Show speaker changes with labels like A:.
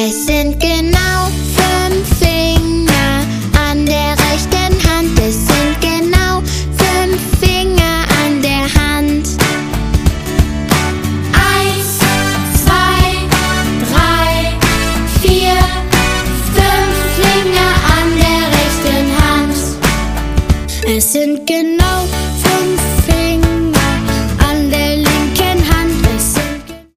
A: Es sind genau 5 Finger an der rechten Hand. Es sind genau 5 Finger an der Hand. 1, 2, 3, 4, 5 Finger an der rechten Hand. Es sind genau